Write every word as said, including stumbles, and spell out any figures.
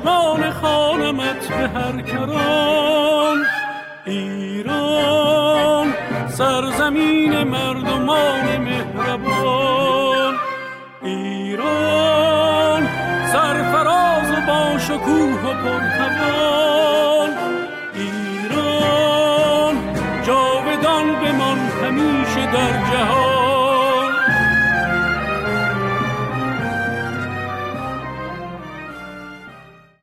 چشمان خانمت به هر کران. ایران سرزمین مردمان مهربان، ایران سرفراز و با شکوه و پرتوان، ایران جاودان بمان همیشه در جهان.